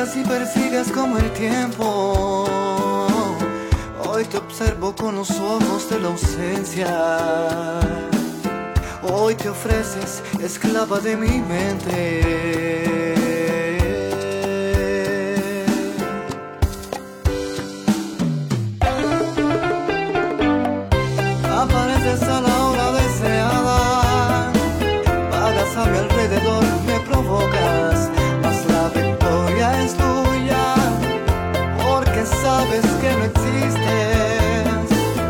buscas y persigues como el tiempo. Hoy te observo con los ojos de la ausencia. Hoy te ofreces esclava de mi mente. Apareces a la hora deseada, vagas a mi alrededor, me provocas, mas la victoria es tuya, porque sabes que no existes,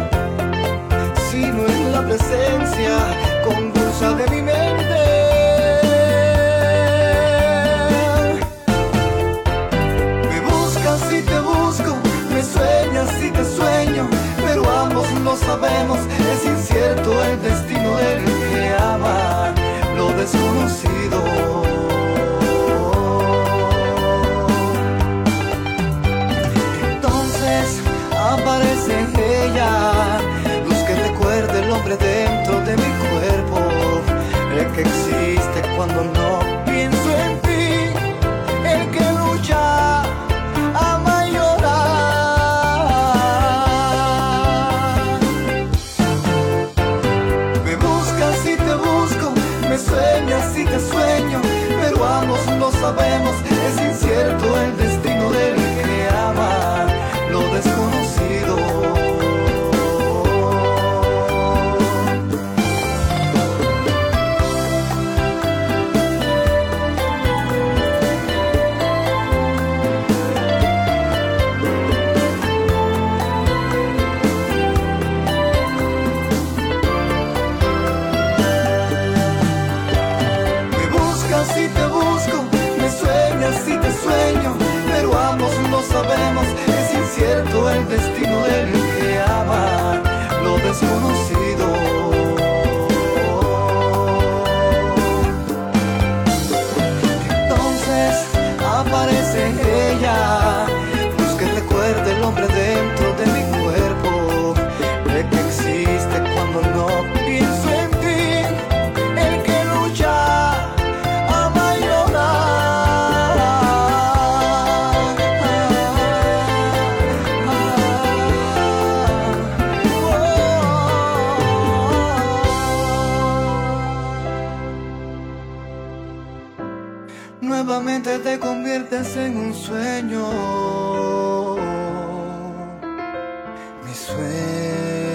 sino en la presencia convulsa de mi mente. Me buscas y te busco, me sueñas y te sueño, pero ambos lo sabemos, es incierto el destino del que ama lo desconocido. Entonces aparece ella, luz que recuerda el hombre dentro de mi cuerpo, el que existe cuando no pienso en ti, el que lucha, ama y llora. Me buscas y te busco, me sueñas y te sueño, pero ambos lo sabemos, es incierto el destino del que ama lo desconocido. Si te busco, me sueñas y te sueño, pero ambos lo sabemos, es incierto el destino del que ama lo desconocido. Entonces aparece ella, luz que recuerda el hombre dentro de mi cuerpo, el que existe cuando no pienso en ti, el que lucha, nuevamente te conviertes en un sueño, mi sueño.